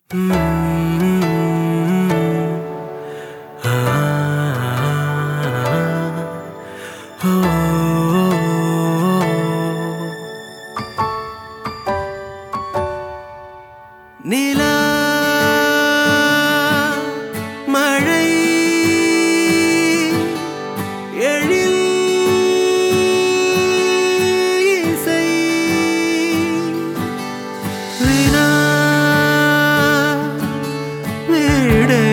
நிலா மழை எழில் இசை வினா விடை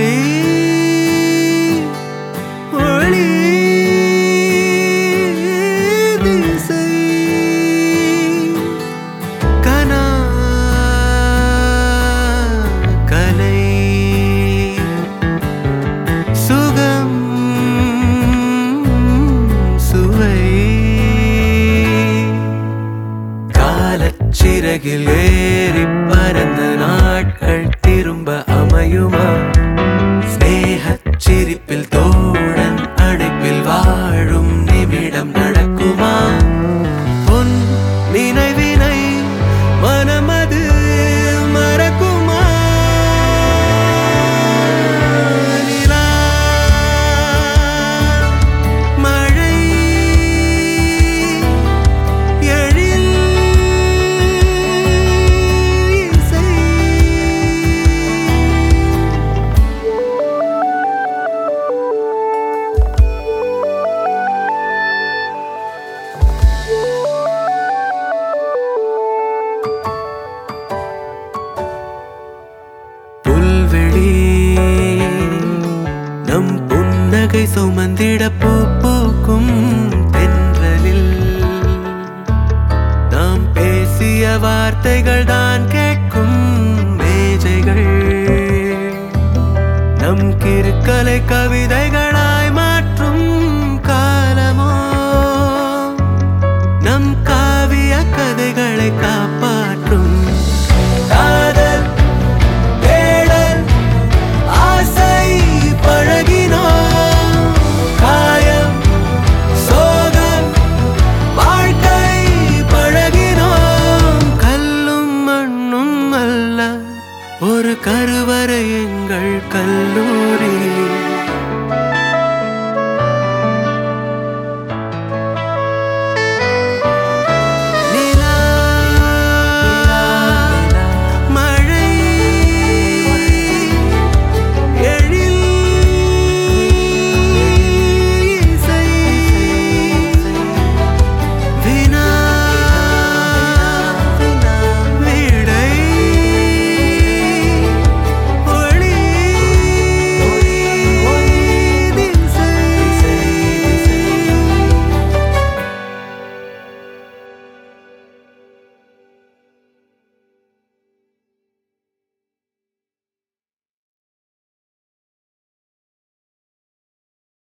ஒளி திசை கனா சுகம் சுவை காலச்சிறகில் ஏறி பறந்த நாட்கள் திரும்ப அமையுமா? ஸ்நேகச் சிரிப்பில் தோழன் அடைப்பில் வாழும் நிமிடம் நடக்குமா? பொன் நினைவினை மனமது மறக்குமா? நம் புன்னகை சுமந்திட பூ பூக்கும் தென்றலில் நாம் பேசிய வார்த்தைகள் தான் கேட்கும் மேஜைகள் நம் கிறுக்கலை கவிதைகள்